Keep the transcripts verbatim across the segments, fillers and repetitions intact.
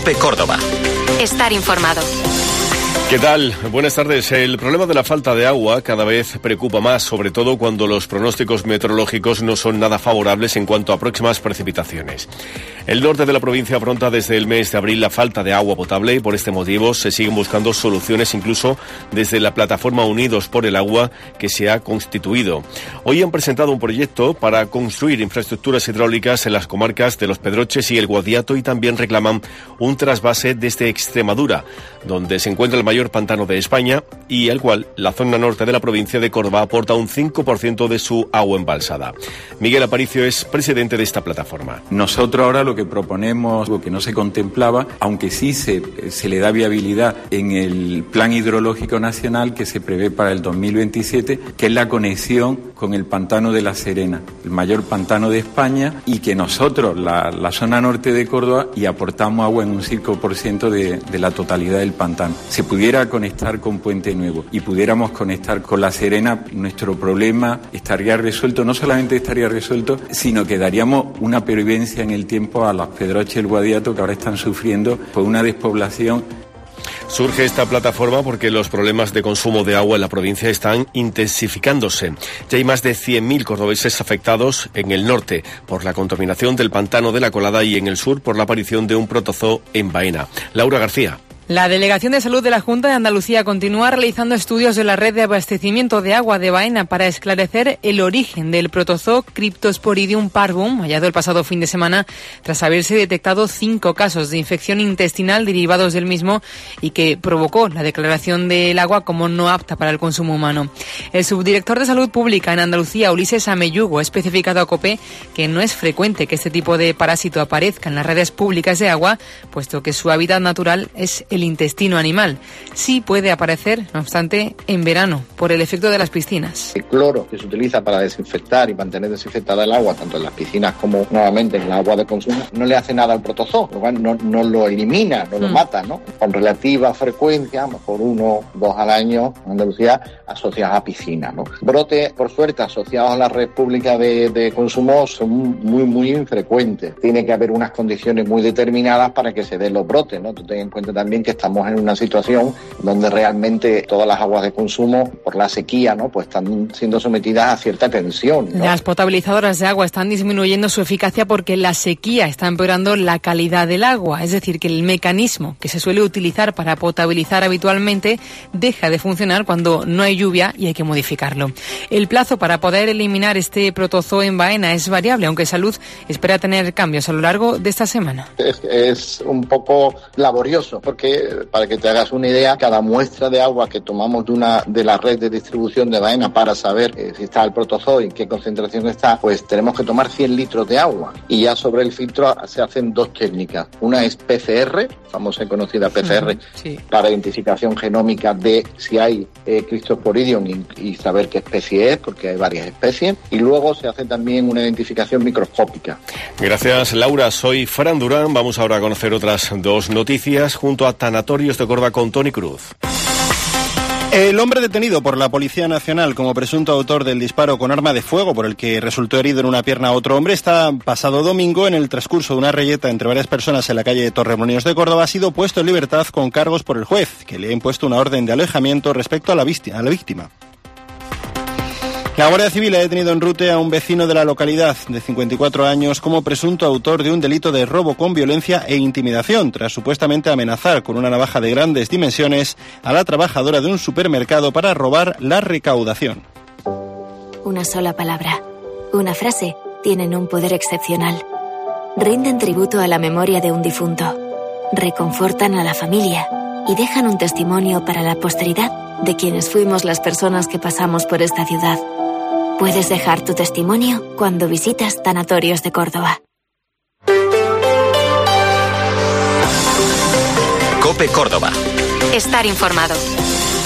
COPE Córdoba. Estar informado. ¿Qué tal? Buenas tardes. El problema de la falta de agua cada vez preocupa más, sobre todo cuando los pronósticos meteorológicos no son nada favorables en cuanto a próximas precipitaciones. El norte de la provincia afronta desde el mes de abril la falta de agua potable y por este motivo se siguen buscando soluciones incluso desde la plataforma Unidos por el Agua que se ha constituido. Hoy han presentado un proyecto para construir infraestructuras hidráulicas en las comarcas de Los Pedroches y el Guadiato y también reclaman un trasvase desde Extremadura, donde se encuentra el mayor pantano de España y el cual la zona norte de la provincia de Córdoba aporta un cinco por ciento de su agua embalsada. Miguel Aparicio es presidente de esta plataforma. Nosotros ahora lo que proponemos, lo que no se contemplaba, aunque sí se, se le da viabilidad en el Plan Hidrológico Nacional que se prevé para el dos mil veintisiete, que es la conexión con el pantano de La Serena, el mayor pantano de España, y que nosotros, la, la zona norte de Córdoba, y aportamos agua en un cinco por ciento de, de la totalidad del pantano. Se pudiera conectar con Puente Nuevo y pudiéramos conectar con La Serena, nuestro problema estaría resuelto, no solamente estaría resuelto, sino que daríamos una pervivencia en el tiempo a Los Pedroches y el Guadiato, que ahora están sufriendo por una despoblación. Surge esta plataforma porque los problemas de consumo de agua en la provincia están intensificándose. Ya hay más de cien mil cordobeses afectados en el norte por la contaminación del pantano de la Colada y en el sur por la aparición de un protozoo en Baena. Laura García. La Delegación de Salud de la Junta de Andalucía continúa realizando estudios de la red de abastecimiento de agua de Baena para esclarecer el origen del protozoo Cryptosporidium parvum, hallado el pasado fin de semana tras haberse detectado cinco casos de infección intestinal derivados del mismo y que provocó la declaración del agua como no apta para el consumo humano. El subdirector de Salud Pública en Andalucía, Ulises Ameyugo, ha especificado a COPE que no es frecuente que este tipo de parásito aparezca en las redes públicas de agua, puesto que su hábitat natural es el intestino animal. Sí puede aparecer, no obstante, en verano, por el efecto de las piscinas. El cloro que se utiliza para desinfectar y mantener desinfectada el agua, tanto en las piscinas como nuevamente en el agua de consumo, no le hace nada al protozoo, lo cual no, no lo elimina, no lo mm. mata, ¿no? Con relativa frecuencia, a lo mejor uno, dos al año, en Andalucía, asociados a piscinas, ¿no? Brotes, por suerte, asociados a la red pública de, de consumo son muy, muy infrecuentes. Tiene que haber unas condiciones muy determinadas para que se den los brotes, ¿no? Tú ten en cuenta también que estamos en una situación donde realmente todas las aguas de consumo, por la sequía, ¿no? Pues están siendo sometidas a cierta tensión, ¿no? Las potabilizadoras de agua están disminuyendo su eficacia porque la sequía está empeorando la calidad del agua, es decir, que el mecanismo que se suele utilizar para potabilizar habitualmente deja de funcionar cuando no hay lluvia y hay que modificarlo. El plazo para poder eliminar este protozoo en Baena es variable, aunque Salud espera tener cambios a lo largo de esta semana. Es, es un poco laborioso porque, para que te hagas una idea, cada muestra de agua que tomamos de una de la red de distribución de Baena para saber eh, si está el protozoo y en qué concentración está, pues tenemos que tomar cien litros de agua. Y ya sobre el filtro se hacen dos técnicas. Una es P C R, famosa y conocida P C R, sí, para identificación genómica de si hay eh, Cryptosporidium y, y saber qué especie es, porque hay varias especies. Y luego se hace también una identificación microscópica. Gracias, Laura. Soy Fran Durán. Vamos ahora a conocer otras dos noticias junto a Tanatorios de Córdoba con Tony Cruz. El hombre detenido por la Policía Nacional como presunto autor del disparo con arma de fuego por el que resultó herido en una pierna a otro hombre está pasado domingo en el transcurso de una reyeta entre varias personas en la calle Torremolinos de Córdoba. Ha sido puesto en libertad con cargos por el juez, que le ha impuesto una orden de alejamiento respecto a la víctima. La Guardia Civil ha detenido en Rute a un vecino de la localidad de cincuenta y cuatro años como presunto autor de un delito de robo con violencia e intimidación, tras supuestamente amenazar con una navaja de grandes dimensiones a la trabajadora de un supermercado para robar la recaudación. Una sola palabra, una frase, tienen un poder excepcional. Rinden tributo a la memoria de un difunto, reconfortan a la familia y dejan un testimonio para la posteridad de quienes fuimos las personas que pasamos por esta ciudad. Puedes dejar tu testimonio cuando visitas Tanatorios de Córdoba. COPE Córdoba. Estar informado.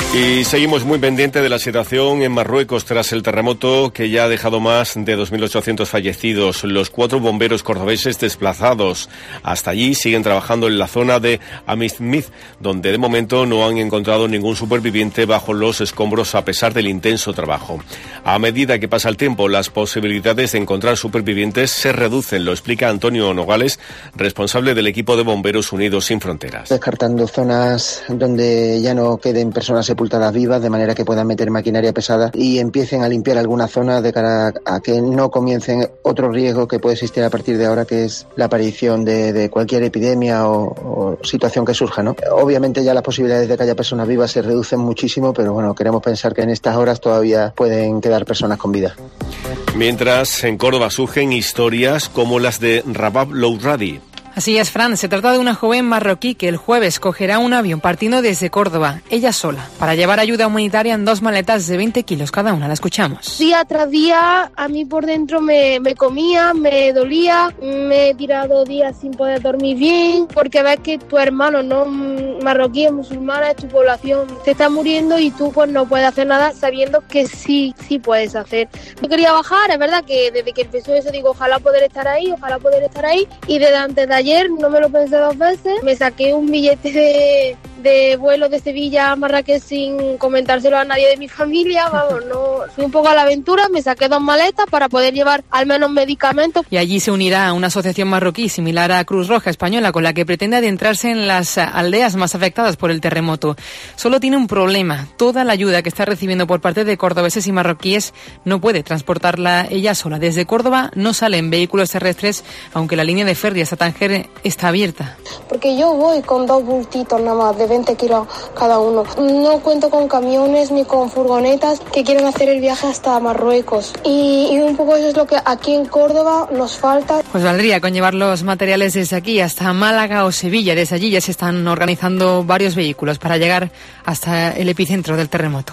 Y seguimos muy pendientes de la situación en Marruecos tras el terremoto que ya ha dejado más de dos mil ochocientos fallecidos. Los cuatro bomberos cordobeses desplazados hasta allí siguen trabajando en la zona de Amizmiz, donde de momento no han encontrado ningún superviviente bajo los escombros a pesar del intenso trabajo. A medida que pasa el tiempo, las posibilidades de encontrar supervivientes se reducen, lo explica Antonio Nogales, responsable del equipo de Bomberos Unidos Sin Fronteras. Descartando zonas donde ya no queden personas sepultadas vivas, de manera que puedan meter maquinaria pesada y empiecen a limpiar alguna zona de cara a que no comiencen otro riesgo que puede existir a partir de ahora, que es la aparición de, de cualquier epidemia o, o situación que surja, ¿no? Obviamente ya las posibilidades de que haya personas vivas se reducen muchísimo, pero bueno, queremos pensar que en estas horas todavía pueden quedar personas con vida. Mientras, en Córdoba surgen historias como las de Rabab Louradi. Así es, Fran. Se trata de una joven marroquí que el jueves cogerá un avión partiendo desde Córdoba, ella sola, para llevar ayuda humanitaria en dos maletas de veinte kilos cada una. La escuchamos. Día tras día, a mí por dentro me, me comía, me dolía, me he tirado días sin poder dormir bien, porque ves que tu hermano, no marroquí, musulmana, tu población se está muriendo y tú pues no puedes hacer nada sabiendo que sí, sí puedes hacer. Yo quería bajar, es verdad que desde que empezó eso digo, ojalá poder estar ahí, ojalá poder estar ahí, y desde antes de ayer Ayer no me lo pensé dos veces, me saqué un billete de, de vuelo de Sevilla a Marrakech sin comentárselo a nadie de mi familia, vamos, no, fui un poco a la aventura, me saqué dos maletas para poder llevar al menos medicamentos. Y allí se unirá a una asociación marroquí similar a Cruz Roja Española, con la que pretende adentrarse en las aldeas más afectadas por el terremoto. Solo tiene un problema, toda la ayuda que está recibiendo por parte de cordobeses y marroquíes no puede transportarla ella sola. Desde Córdoba no salen vehículos terrestres, aunque la línea de Ferri hasta Tánger está abierta. Porque yo voy con dos bultitos nada más de veinte kilos cada uno. No cuento con camiones ni con furgonetas que quieren hacer el viaje hasta Marruecos. Y, y un poco eso es lo que aquí en Córdoba nos falta. Pues valdría con llevar los materiales desde aquí hasta Málaga o Sevilla. Desde allí ya se están organizando varios vehículos para llegar hasta el epicentro del terremoto.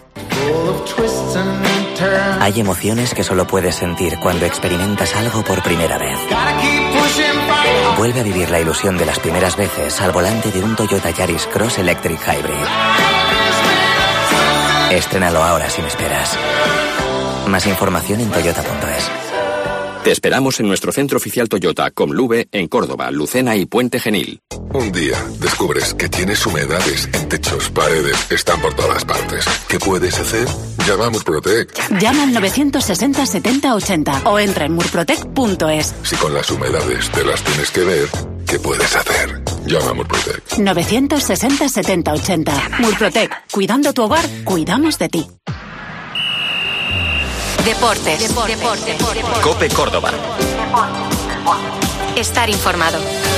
Hay emociones que solo puedes sentir cuando experimentas algo por primera vez. Vuelve a vivir la ilusión de las primeras veces al volante de un Toyota Yaris Cross Electric Hybrid. Estrénalo ahora sin esperas. Más información en toyota punto es. Te esperamos en nuestro centro oficial Toyota, Comlube, en Córdoba, Lucena y Puente Genil. Un día descubres que tienes humedades en techos, paredes, están por todas partes. ¿Qué puedes hacer? Llama a Murprotec. Llama al novecientos sesenta setenta ochenta o entra en murprotec punto es. Si con las humedades te las tienes que ver, ¿qué puedes hacer? Llama a Murprotec. novecientos sesenta setenta ochenta. Murprotec. Cuidando tu hogar, cuidamos de ti. Deportes. Deportes. Deportes. Deportes. COPE Córdoba. Estar informado.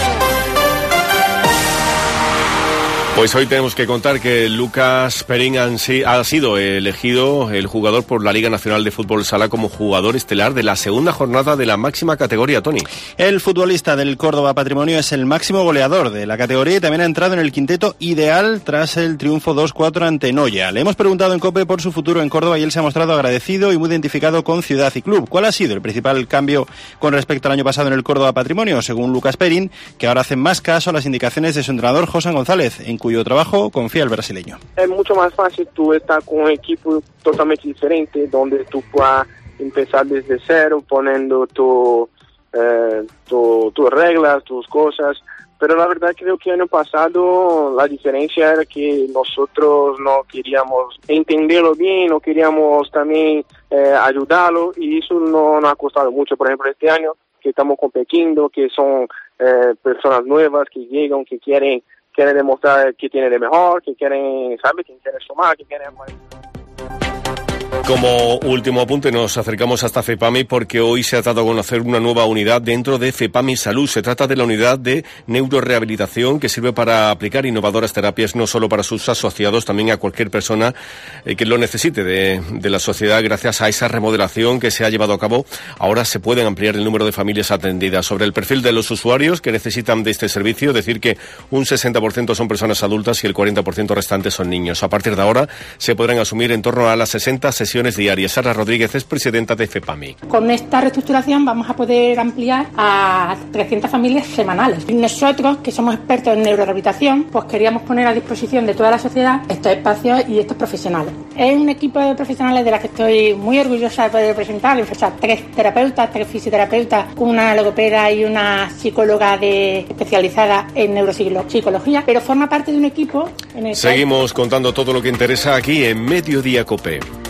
Pues hoy tenemos que contar que Lucas Perín ha sido elegido el jugador por la Liga Nacional de Fútbol Sala como jugador estelar de la segunda jornada de la máxima categoría, Tony. El futbolista del Córdoba Patrimonio es el máximo goleador de la categoría y también ha entrado en el quinteto ideal tras el triunfo dos cuatro ante Noya. Le hemos preguntado en COPE por su futuro en Córdoba y él se ha mostrado agradecido y muy identificado con ciudad y club. ¿Cuál ha sido el principal cambio con respecto al año pasado en el Córdoba Patrimonio? Según Lucas Perín, que ahora hace más caso a las indicaciones de su entrenador José González, en cuyo trabajo confía el brasileño. Es mucho más fácil tú estar con un equipo totalmente diferente, donde tú puedas empezar desde cero, poniendo tu, eh, tu, tus reglas, tus cosas. Pero la verdad creo que el año pasado la diferencia era que nosotros no queríamos entenderlo bien, no queríamos también eh, ayudarlo, y eso no nos ha costado mucho. Por ejemplo, este año que estamos compitiendo, que son eh, personas nuevas que llegan, que quieren quieren demostrar que tienen de mejor, que quieren, ¿sabes? Que quieren sumar, que quieren... Como último apunte nos acercamos hasta FEPAMI porque hoy se ha tratado de conocer una nueva unidad dentro de FEPAMI Salud. Se trata de la unidad de neurorehabilitación que sirve para aplicar innovadoras terapias no solo para sus asociados, también a cualquier persona eh, que lo necesite de, de la sociedad. Gracias a esa remodelación que se ha llevado a cabo, ahora se pueden ampliar el número de familias atendidas. Sobre el perfil de los usuarios que necesitan de este servicio, decir que un sesenta por ciento son personas adultas y el cuarenta por ciento restante son niños. A partir de ahora se podrán asumir en torno a las sesenta sesiones sesiones diarias. Sara Rodríguez es presidenta de FEPAMI. Con esta reestructuración vamos a poder ampliar a trescientas familias semanales. Nosotros, que somos expertos en neurorehabilitación, pues queríamos poner a disposición de toda la sociedad estos espacios y estos profesionales. Es un equipo de profesionales de la que estoy muy orgullosa de poder presentar. O sea, tres terapeutas, tres fisioterapeutas, una logopeda y una psicóloga de, especializada en neuropsicología, pero forma parte de un equipo en el Seguimos contando todo lo que interesa aquí en Mediodía COPE.